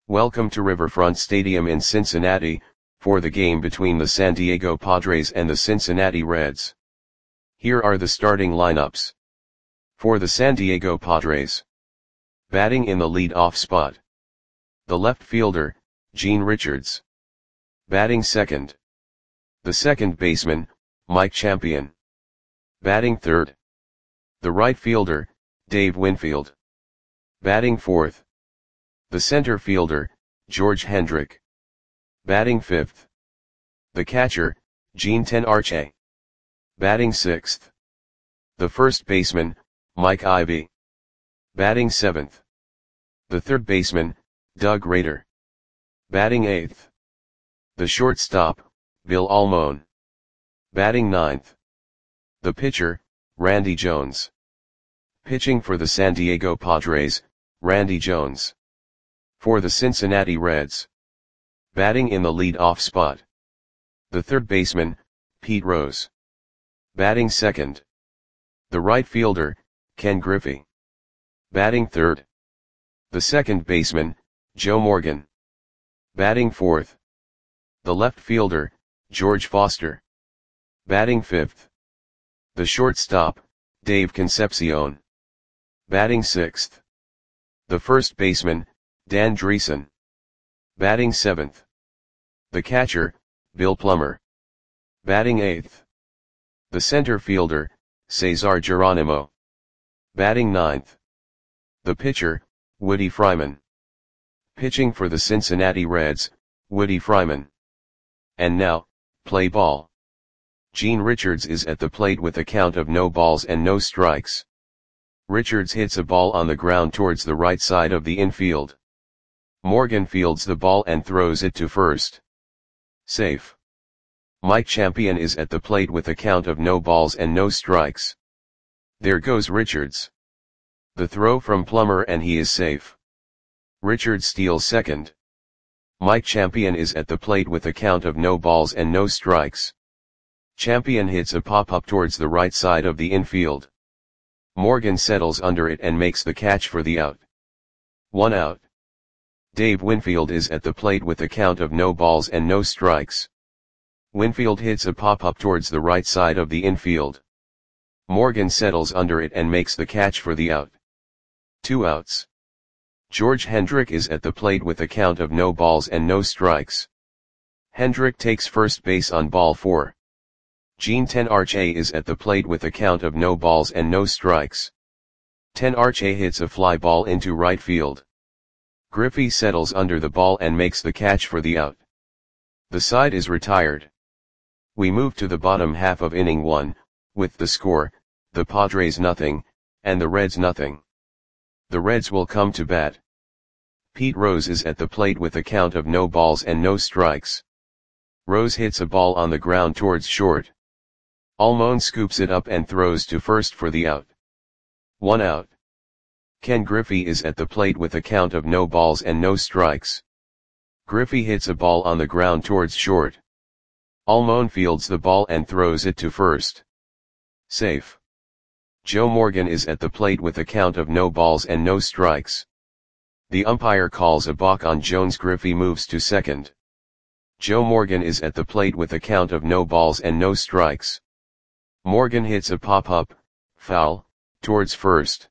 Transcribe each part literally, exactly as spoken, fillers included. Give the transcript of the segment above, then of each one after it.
Welcome to Riverfront Stadium in Cincinnati, for the game between the San Diego Padres and the Cincinnati Reds. Here are the starting lineups. For the San Diego Padres. Batting in the lead-off spot. The left fielder, Gene Richards. Batting second. The second baseman, Mike Champion. Batting third. The right fielder, Dave Winfield. Batting fourth. The center fielder, George Hendrick. Batting fifth. The catcher, Gene Tenarche. Batting sixth. The first baseman, Mike Ivy. Batting seventh. The third baseman, Doug Rader. Batting eighth. The shortstop, Bill Almon. Batting ninth. The pitcher, Randy Jones. Pitching for the San Diego Padres, Randy Jones. For the Cincinnati Reds. Batting in the lead-off spot. The third baseman, Pete Rose. Batting second. The right fielder, Ken Griffey. Batting third. The second baseman, Joe Morgan. Batting fourth. The left fielder, George Foster. Batting fifth. The shortstop, Dave Concepcion. Batting sixth. The first baseman, Dan Dreesen. Batting seventh. The catcher, Bill Plummer. Batting eighth. The center fielder, Cesar Geronimo. Batting ninth. The pitcher, Woody Fryman. Pitching for the Cincinnati Reds, Woody Fryman. And now, play ball. Gene Richards is at the plate with a count of no balls and no strikes. Richards hits a ball on the ground towards the right side of the infield. Morgan fields the ball and throws it to first. Safe. Mike Champion is at the plate with a count of no balls and no strikes. There goes Richards. The throw from Plummer and he is safe. Richards steals second. Mike Champion is at the plate with a count of no balls and no strikes. Champion hits a pop-up towards the right side of the infield. Morgan settles under it and makes the catch for the out. One out. Dave Winfield is at the plate with a count of no balls and no strikes. Winfield hits a pop-up towards the right side of the infield. Morgan settles under it and makes the catch for the out. Two outs. George Hendrick is at the plate with a count of no balls and no strikes. Hendrick takes first base on ball four. Gene Tenarche is at the plate with a count of no balls and no strikes. Tenarche hits a fly ball into right field. Griffey settles under the ball and makes the catch for the out. The side is retired. We move to the bottom half of inning one, with the score, the Padres nothing, and the Reds nothing. The Reds will come to bat. Pete Rose is at the plate with a count of no balls and no strikes. Rose hits a ball on the ground towards short. Almon scoops it up and throws to first for the out. One out. Ken Griffey is at the plate with a count of no balls and no strikes. Griffey hits a ball on the ground towards short. Almon fields the ball and throws it to first. Safe. Joe Morgan is at the plate with a count of no balls and no strikes. The umpire calls a balk on Jones. Griffey moves to second. Joe Morgan is at the plate with a count of no balls and no strikes. Morgan hits a pop-up, foul, towards first.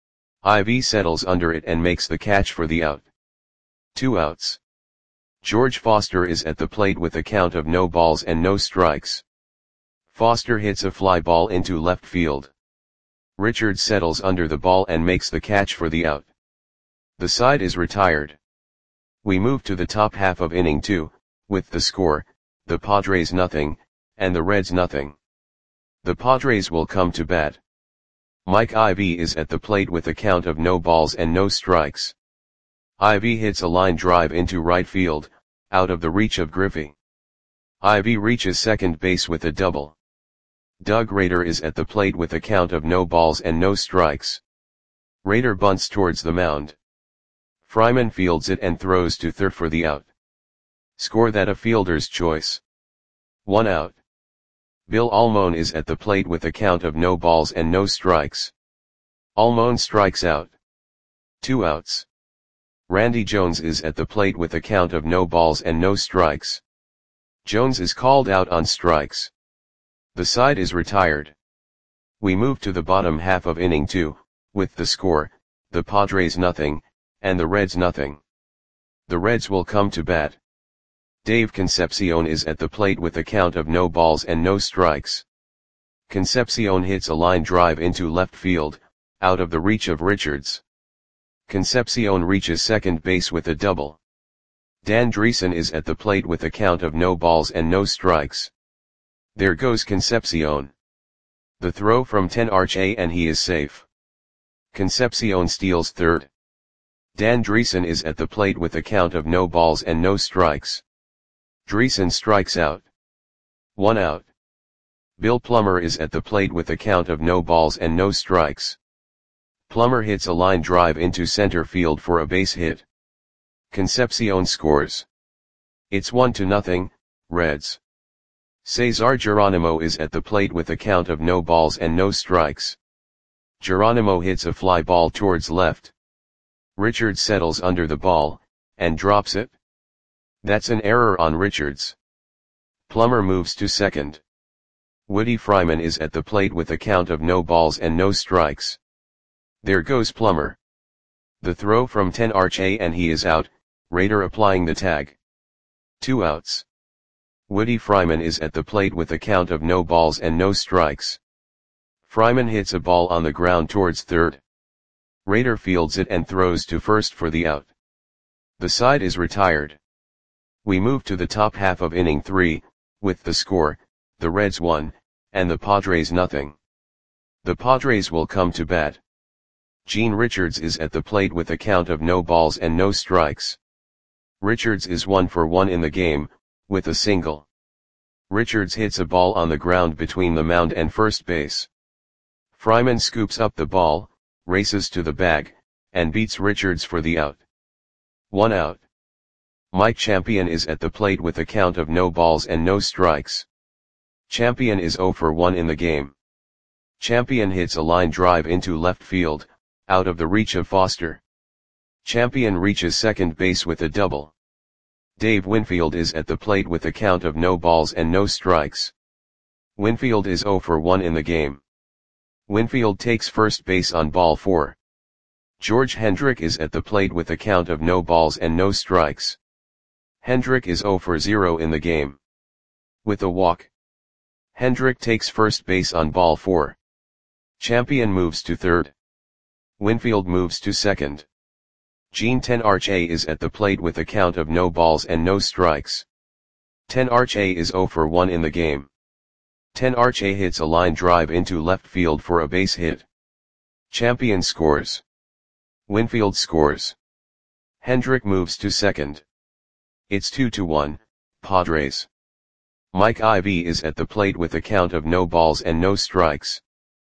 Ivy settles under it and makes the catch for the out. Two outs. George Foster is at the plate with a count of no balls and no strikes. Foster hits a fly ball into left field. Richards settles under the ball and makes the catch for the out. The side is retired. We move to the top half of inning two, with the score, the Padres nothing, and the Reds nothing. The Padres will come to bat. Mike Ivy is at the plate with a count of no balls and no strikes. Ivy hits a line drive into right field, out of the reach of Griffey. Ivy reaches second base with a double. Doug Rader is at the plate with a count of no balls and no strikes. Rader bunts towards the mound. Fryman fields it and throws to third for the out. Score that a fielder's choice. One out. Bill Almon is at the plate with a count of no balls and no strikes. Almon strikes out. Two outs. Randy Jones is at the plate with a count of no balls and no strikes. Jones is called out on strikes. The side is retired. We move to the bottom half of inning two, with the score, the Padres nothing, and the Reds nothing. The Reds will come to bat. Dave Concepcion is at the plate with a count of no balls and no strikes. Concepcion hits a line drive into left field, out of the reach of Richards. Concepcion reaches second base with a double. Dan Dreesen is at the plate with a count of no balls and no strikes. There goes Concepcion. The throw from ten Arche and he is safe. Concepcion steals third. Dan Dreesen is at the plate with a count of no balls and no strikes. Dreesen strikes out. One out. Bill Plummer is at the plate with a count of no balls and no strikes. Plummer hits a line drive into center field for a base hit. Concepcion scores. It's one to nothing, Reds. Cesar Geronimo is at the plate with a count of no balls and no strikes. Geronimo hits a fly ball towards left. Richards settles under the ball, and drops it. That's an error on Richards. Plummer moves to second. Woody Fryman is at the plate with a count of no balls and no strikes. There goes Plummer. The throw from ten Arche and he is out, Rader applying the tag. Two outs. Woody Fryman is at the plate with a count of no balls and no strikes. Fryman hits a ball on the ground towards third. Rader fields it and throws to first for the out. The side is retired. We move to the top half of inning three, with the score, the Reds one, and the Padres nothing. The Padres will come to bat. Gene Richards is at the plate with a count of no balls and no strikes. Richards is one for one in the game, with a single. Richards hits a ball on the ground between the mound and first base. Fryman scoops up the ball, races to the bag, and beats Richards for the out. One out. Mike Champion is at the plate with a count of no balls and no strikes. Champion is zero for one in the game. Champion hits a line drive into left field, out of the reach of Foster. Champion reaches second base with a double. Dave Winfield is at the plate with a count of no balls and no strikes. Winfield is zero for one in the game. Winfield takes first base on ball four. George Hendrick is at the plate with a count of no balls and no strikes. Hendrick is zero for zero in the game. With a walk. Hendrick takes first base on ball four. Champion moves to third. Winfield moves to second. Gene ten Arche is at the plate with a count of no balls and no strikes. ten Arche is zero for one in the game. ten Arche hits a line drive into left field for a base hit. Champion scores. Winfield scores. Hendrick moves to second. It's two to one, Padres. Mike Ivy is at the plate with a count of no balls and no strikes.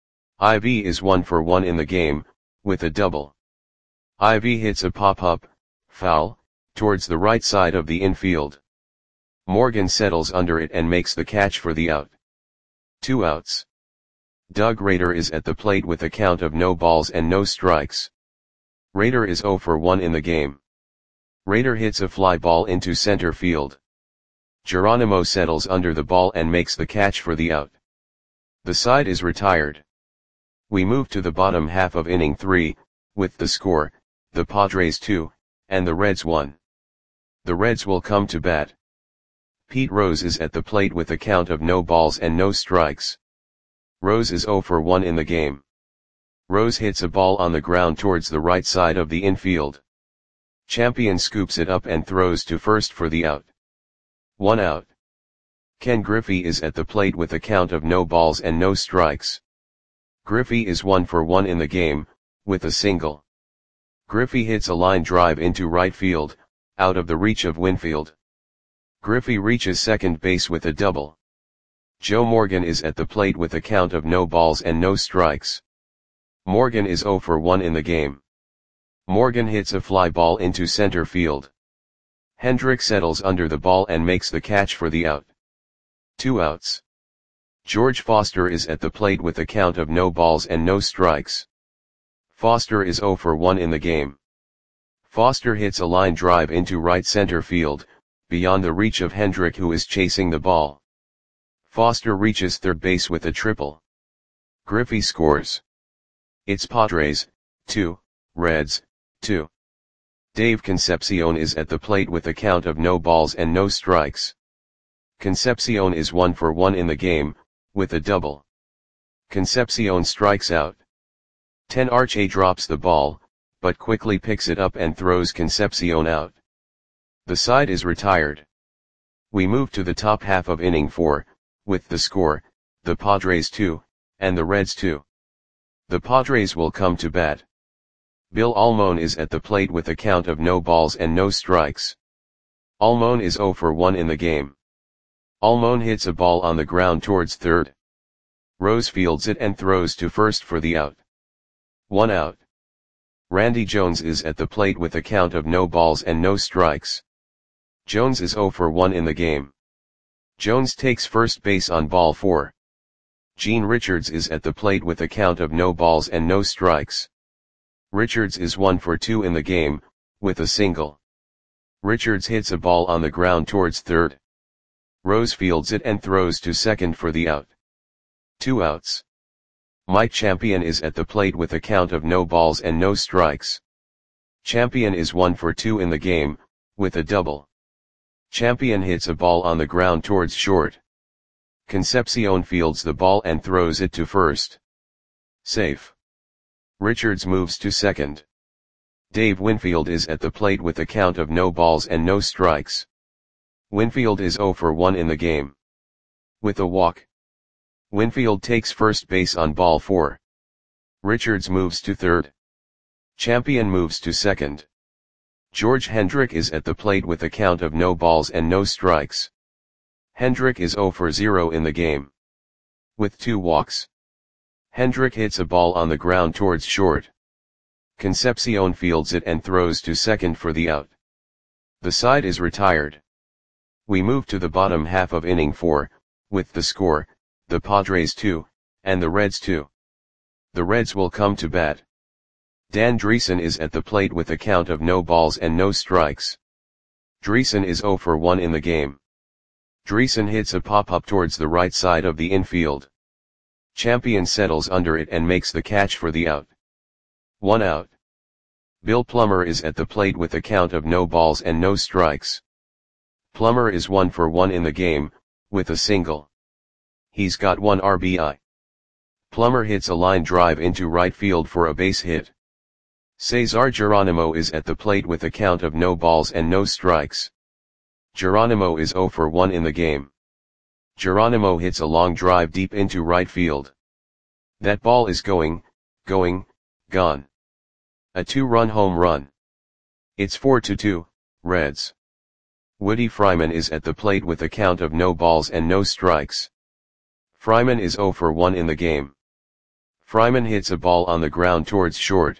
Ivy is one for one in the game, with a double. Ivy hits a pop-up, foul, towards the right side of the infield. Morgan settles under it and makes the catch for the out. Two outs. Doug Rader is at the plate with a count of no balls and no strikes. Rader is zero for one in the game. Rader hits a fly ball into center field. Geronimo settles under the ball and makes the catch for the out. The side is retired. We move to the bottom half of inning three, with the score, the Padres two, and the Reds one. The Reds will come to bat. Pete Rose is at the plate with a count of no balls and no strikes. Rose is zero for one in the game. Rose hits a ball on the ground towards the right side of the infield. Champion scoops it up and throws to first for the out. One out. Ken Griffey is at the plate with a count of no balls and no strikes. Griffey is one for one in the game, with a single. Griffey hits a line drive into right field, out of the reach of Winfield. Griffey reaches second base with a double. Joe Morgan is at the plate with a count of no balls and no strikes. Morgan is zero for one in the game. Morgan hits a fly ball into center field. Hendrick settles under the ball and makes the catch for the out. Two outs. George Foster is at the plate with a count of no balls and no strikes. Foster is zero for one in the game. Foster hits a line drive into right center field, beyond the reach of Hendrick, who is chasing the ball. Foster reaches third base with a triple. Griffey scores. It's Padres, two, Reds, two. Dave Concepcion is at the plate with a count of no balls and no strikes. Concepcion is one for one in the game, with a double. Concepcion strikes out. ten Arche drops the ball, but quickly picks it up and throws Concepcion out. The side is retired. We move to the top half of inning four, with the score, the Padres two, and the Reds two. The Padres will come to bat. Bill Almon is at the plate with a count of no balls and no strikes. Almon is zero for one in the game. Almon hits a ball on the ground towards third. Rose fields it and throws to first for the out. One out. Randy Jones is at the plate with a count of no balls and no strikes. Jones is zero for one in the game. Jones takes first base on ball four. Gene Richards is at the plate with a count of no balls and no strikes. Richards is one for two in the game, with a single. Richards hits a ball on the ground towards third. Rose fields it and throws to second for the out. Two outs. Mike Champion is at the plate with a count of no balls and no strikes. Champion is one for two in the game, with a double. Champion hits a ball on the ground towards short. Concepcion fields the ball and throws it to first. Safe. Richards moves to second. Dave Winfield is at the plate with a count of no balls and no strikes. Winfield is zero for one in the game. With a walk. Winfield takes first base on ball four. Richards moves to third. Champion moves to second. George Hendrick is at the plate with a count of no balls and no strikes. Hendrick is zero for zero in the game. With two walks. Hendrick hits a ball on the ground towards short. Concepcion fields it and throws to second for the out. The side is retired. We move to the bottom half of inning four, with the score, the Padres two, and the Reds two. The Reds will come to bat. Dan Dreesen is at the plate with a count of no balls and no strikes. Dreesen is zero for one in the game. Dreesen hits a pop-up towards the right side of the infield. Champion settles under it and makes the catch for the out. One out. Bill Plummer is at the plate with a count of no balls and no strikes. Plummer is one for one in the game, with a single. He's got one R B I. Plummer hits a line drive into right field for a base hit. Cesar Geronimo is at the plate with a count of no balls and no strikes. Geronimo is zero for one in the game. Geronimo hits a long drive deep into right field. That ball is going, going, gone. A two-run home run. It's four to two, Reds. Woody Fryman is at the plate with a count of no balls and no strikes. Fryman is zero for one in the game. Fryman hits a ball on the ground towards short.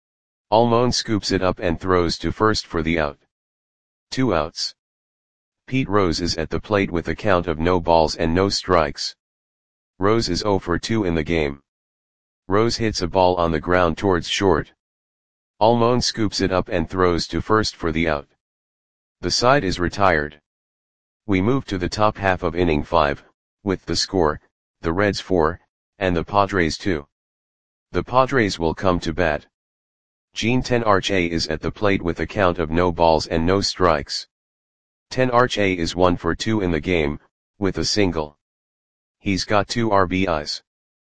Almon scoops it up and throws to first for the out. Two outs. Pete Rose is at the plate with a count of no balls and no strikes. Rose is zero for two in the game. Rose hits a ball on the ground towards short. Almon scoops it up and throws to first for the out. The side is retired. We move to the top half of inning five, with the score, the Reds four, and the Padres two. The Padres will come to bat. Gene ten Arche is at the plate with a count of no balls and no strikes. ten Arche is one for two in the game, with a single. He's got two R B Is.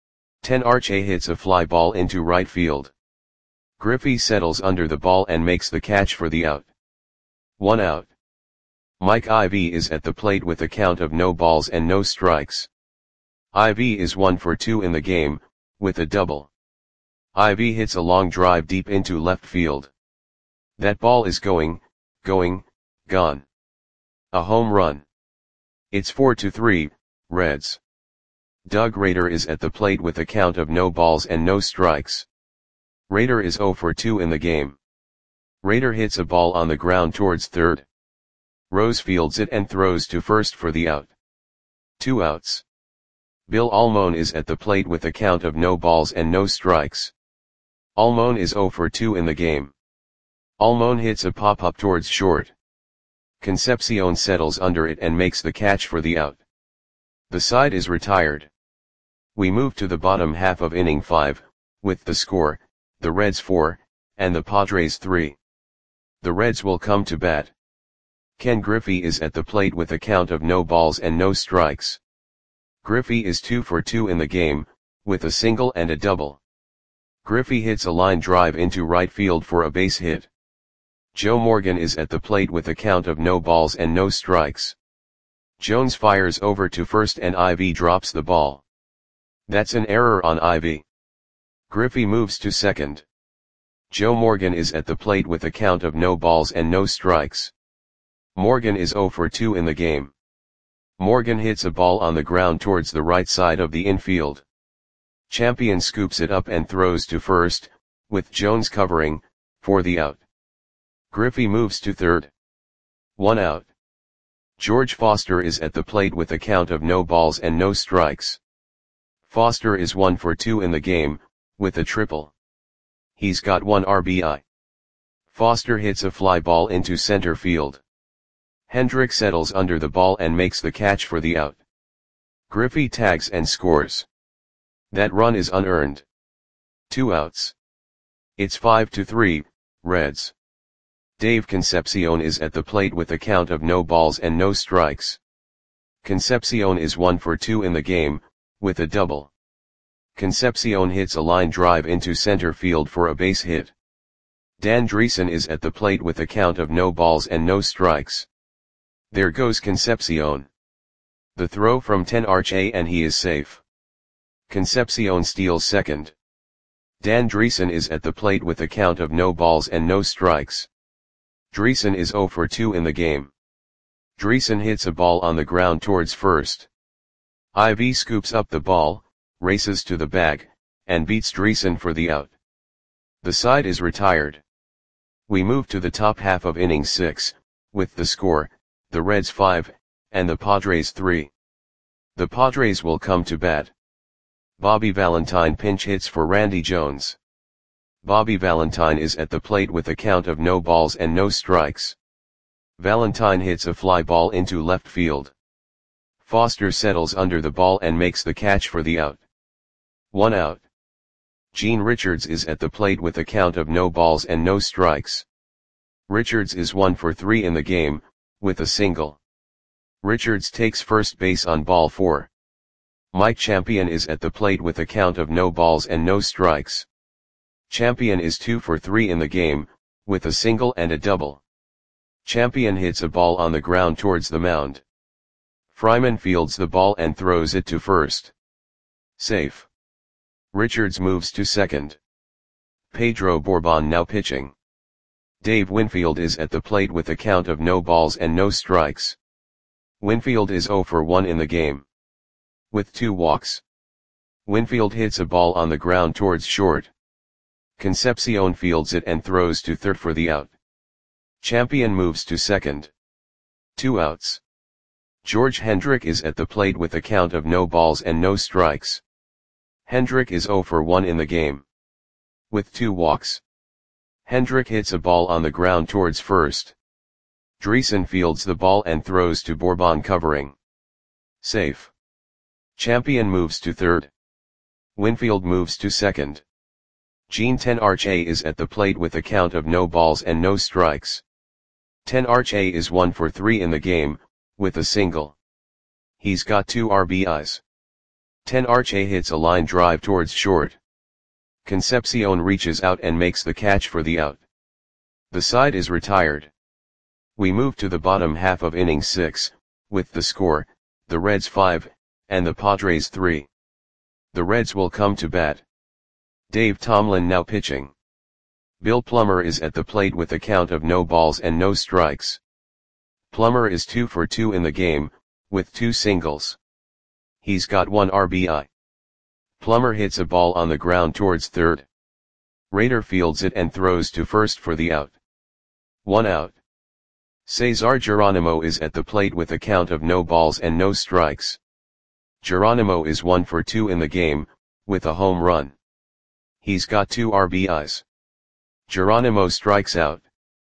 ten Arche hits a fly ball into right field. Griffey settles under the ball and makes the catch for the out. One out. Mike Ivy is at the plate with a count of no balls and no strikes. Ivy is one for two in the game, with a double. Ivy hits a long drive deep into left field. That ball is going, going, gone. A home run. It's four to three, Reds. Doug Rader is at the plate with a count of no balls and no strikes. Rader is zero for two in the game. Rader hits a ball on the ground towards third. Rose fields it and throws to first for the out. Two outs. Bill Almon is at the plate with a count of no balls and no strikes. Almon is zero for two in the game. Almon hits a pop-up towards short. Concepcion settles under it and makes the catch for the out. The side is retired. We move to the bottom half of inning five, with the score, the Reds four, and the Padres three. The Reds will come to bat. Ken Griffey is at the plate with a count of no balls and no strikes. Griffey is two for two in the game, with a single and a double. Griffey hits a line drive into right field for a base hit. Joe Morgan is at the plate with a count of no balls and no strikes. Jones fires over to first and Ivy drops the ball. That's an error on Ivy. Griffey moves to second. Joe Morgan is at the plate with a count of no balls and no strikes. Morgan is zero for two in the game. Morgan hits a ball on the ground towards the right side of the infield. Champion scoops it up and throws to first, with Jones covering, for the out. Griffey moves to third. One out. George Foster is at the plate with a count of no balls and no strikes. Foster is one for two in the game, with a triple. He's got one R B I. Foster hits a fly ball into center field. Hendrick settles under the ball and makes the catch for the out. Griffey tags and scores. That run is unearned. Two outs. It's five to three, Reds. Dave Concepcion is at the plate with a count of no balls and no strikes. Concepcion is one for two in the game, with a double. Concepcion hits a line drive into center field for a base hit. Dan Dreesen is at the plate with a count of no balls and no strikes. There goes Concepcion. The throw from ten arch A and he is safe. Concepcion steals second. Dan Dreesen is at the plate with a count of no balls and no strikes. Dreesen is zero for two in the game. Dreesen hits a ball on the ground towards first. Ivy scoops up the ball, races to the bag, and beats Dreesen for the out. The side is retired. We move to the top half of inning six, with the score, the Reds five, and the Padres three. The Padres will come to bat. Bobby Valentine pinch hits for Randy Jones. Bobby Valentine is at the plate with a count of no balls and no strikes. Valentine hits a fly ball into left field. Foster settles under the ball and makes the catch for the out. One out. Gene Richards is at the plate with a count of no balls and no strikes. Richards is one for three in the game, with a single. Richards takes first base on ball four. Mike Champion is at the plate with a count of no balls and no strikes. Champion is two for three in the game, with a single and a double. Champion hits a ball on the ground towards the mound. Fryman fields the ball and throws it to first. Safe. Richards moves to second. Pedro Bourbon now pitching. Dave Winfield is at the plate with a count of no balls and no strikes. Winfield is zero for one in the game. With two walks. Winfield hits a ball on the ground towards short. Concepcion fields it and throws to third for the out. Champion moves to second. Two outs. George Hendrick is at the plate with a count of no balls and no strikes. Hendrick is zero for one in the game. With two walks. Hendrick hits a ball on the ground towards first. Dreesen fields the ball and throws to Bourbon covering. Safe. Champion moves to third. Winfield moves to second. Gene ten arch A is at the plate with a count of no balls and no strikes. ten arch A is one for three in the game, with a single. He's got two R B Is. ten arch A hits a line drive towards short. Concepcion reaches out and makes the catch for the out. The side is retired. We move to the bottom half of inning six, with the score, the Reds five, and the Padres three. The Reds will come to bat. Dave Tomlin now pitching. Bill Plummer is at the plate with a count of no balls and no strikes. Plummer is two for two in the game, with two singles. He's got one R B I. Plummer hits a ball on the ground towards third. Rader fields it and throws to first for the out. One out. Cesar Geronimo is at the plate with a count of no balls and no strikes. Geronimo is one for two in the game, with a home run. He's got two R B Is. Geronimo strikes out.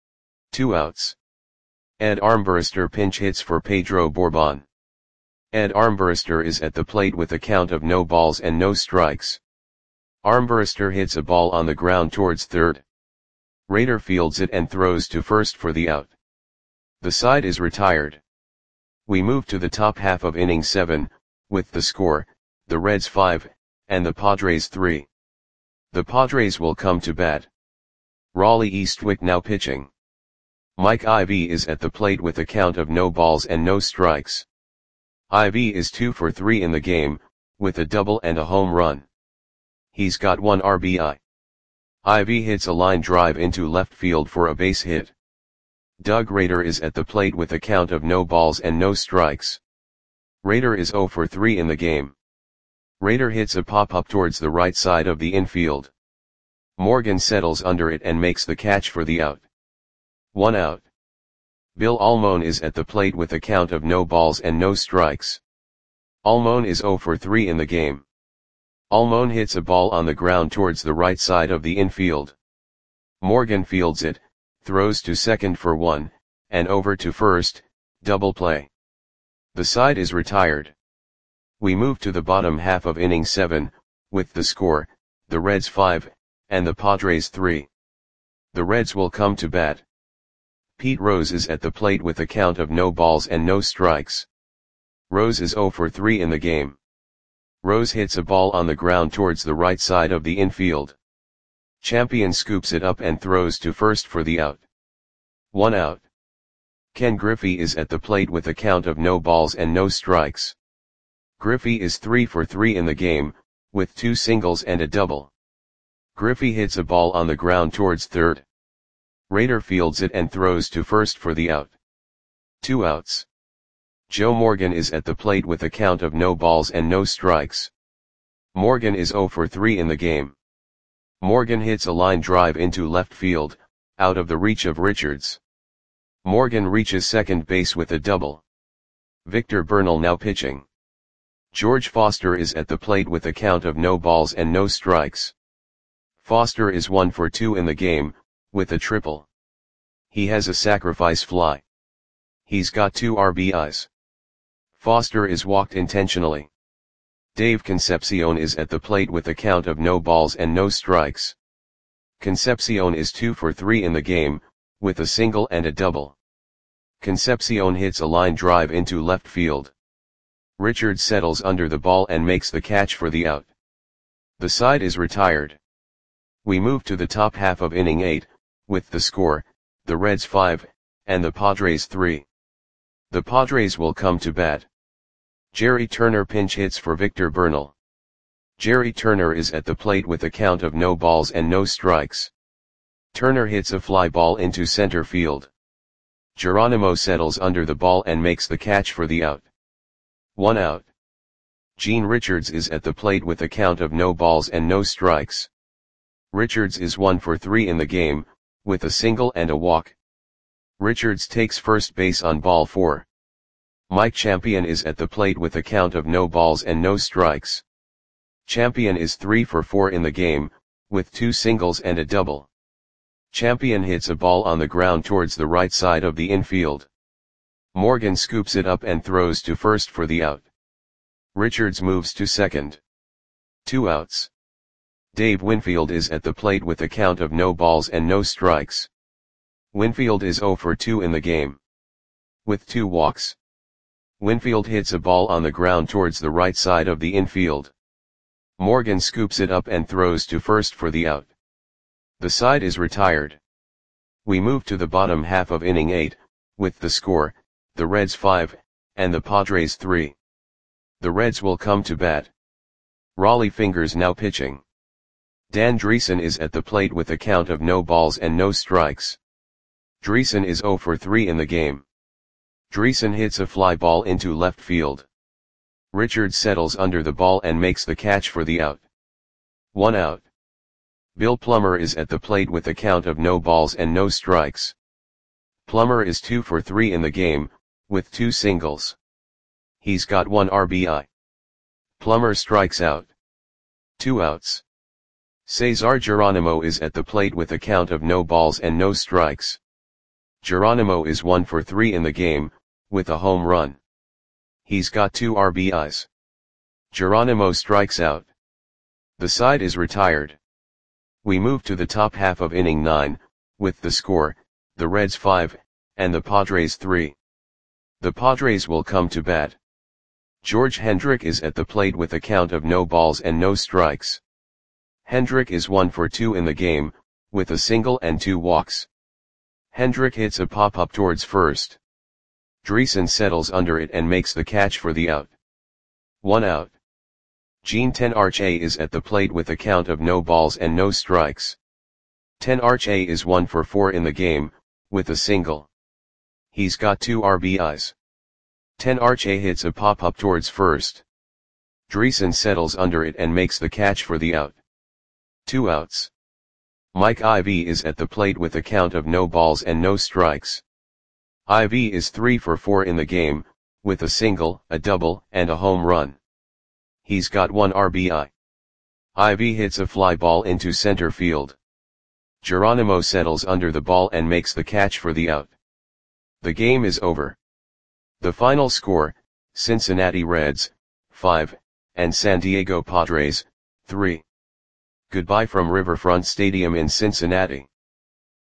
Two outs. Ed Armbruster pinch hits for Pedro Bourbon. Ed Armbruster is at the plate with a count of no balls and no strikes. Armbruster hits a ball on the ground towards third. Rader fields it and throws to first for the out. The side is retired. We move to the top half of inning seven, with the score, the Reds five, and the Padres three. The Padres will come to bat. Raleigh Eastwick now pitching. Mike Ivy is at the plate with a count of no balls and no strikes. Ivy is two for three in the game, with a double and a home run. He's got one R B I. Ivy hits a line drive into left field for a base hit. Doug Rader is at the plate with a count of no balls and no strikes. Rader is zero for three in the game. Rader hits a pop-up towards the right side of the infield. Morgan settles under it and makes the catch for the out. One out. Bill Almon is at the plate with a count of no balls and no strikes. Almon is zero for three in the game. Almon hits a ball on the ground towards the right side of the infield. Morgan fields it, throws to second for one, and over to first, double play. The side is retired. We move to the bottom half of inning seven, with the score, the Reds five, and the Padres three. The Reds will come to bat. Pete Rose is at the plate with a count of no balls and no strikes. Rose is zero for three in the game. Rose hits a ball on the ground towards the right side of the infield. Champion scoops it up and throws to first for the out. One out. Ken Griffey is at the plate with a count of no balls and no strikes. Griffey is three for three in the game, with two singles and a double. Griffey hits a ball on the ground towards third. Rader fields it and throws to first for the out. Two outs. Joe Morgan is at the plate with a count of no balls and no strikes. Morgan is zero for three in the game. Morgan hits a line drive into left field, out of the reach of Richards. Morgan reaches second base with a double. Victor Bernal now pitching. George Foster is at the plate with a count of no balls and no strikes. Foster is one for two in the game, with a triple. He has a sacrifice fly. He's got two R B Is. Foster is walked intentionally. Dave Concepcion is at the plate with a count of no balls and no strikes. Concepcion is two for three in the game, with a single and a double. Concepcion hits a line drive into left field. Richards settles under the ball and makes the catch for the out. The side is retired. We move to the top half of inning eight, with the score, the Reds five, and the Padres three. The Padres will come to bat. Jerry Turner pinch hits for Victor Bernal. Jerry Turner is at the plate with a count of no balls and no strikes. Turner hits a fly ball into center field. Geronimo settles under the ball and makes the catch for the out. One out. Gene Richards is at the plate with a count of no balls and no strikes. Richards is one for three in the game, with a single and a walk. Richards takes first base on ball four. Mike Champion is at the plate with a count of no balls and no strikes. Champion is three for four in the game, with two singles and a double. Champion hits a ball on the ground towards the right side of the infield. Morgan scoops it up and throws to first for the out. Richards moves to second. Two outs. Dave Winfield is at the plate with a count of no balls and no strikes. Winfield is zero for two in the game. With two walks. Winfield hits a ball on the ground towards the right side of the infield. Morgan scoops it up and throws to first for the out. The side is retired. We move to the bottom half of inning eight, with the score, the Reds five, and the Padres three. The Reds will come to bat. Raleigh Fingers now pitching. Dan Dreesen is at the plate with a count of no balls and no strikes. Dreesen is zero for three in the game. Dreesen hits a fly ball into left field. Richards settles under the ball and makes the catch for the out. One out. Bill Plummer is at the plate with a count of no balls and no strikes. Plummer is two for three in the game, with two singles. He's got one R B I. Plummer strikes out. Two outs. Cesar Geronimo is at the plate with a count of no balls and no strikes. Geronimo is one for three in the game, with a home run. He's got two R B Is. Geronimo strikes out. The side is retired. We move to the top half of inning nine, with the score, the Reds five, and the Padres three. The Padres will come to bat. George Hendrick is at the plate with a count of no balls and no strikes. Hendrick is one for two in the game, with a single and two walks. Hendrick hits a pop-up towards first. Dreesen settles under it and makes the catch for the out. One out. Gene Tenarche is at the plate with a count of no balls and no strikes. Tenarche is one for four in the game, with a single. He's got two R B Is. Tenarche hits a pop-up towards first. Dreesen settles under it and makes the catch for the out. Two outs. Mike Ivy is at the plate with a count of no balls and no strikes. Ivy is three for four in the game, with a single, a double, and a home run. He's got one R B I. Ivy hits a fly ball into center field. Geronimo settles under the ball and makes the catch for the out. The game is over. The final score, Cincinnati Reds, five, and San Diego Padres, three. Goodbye from Riverfront Stadium in Cincinnati.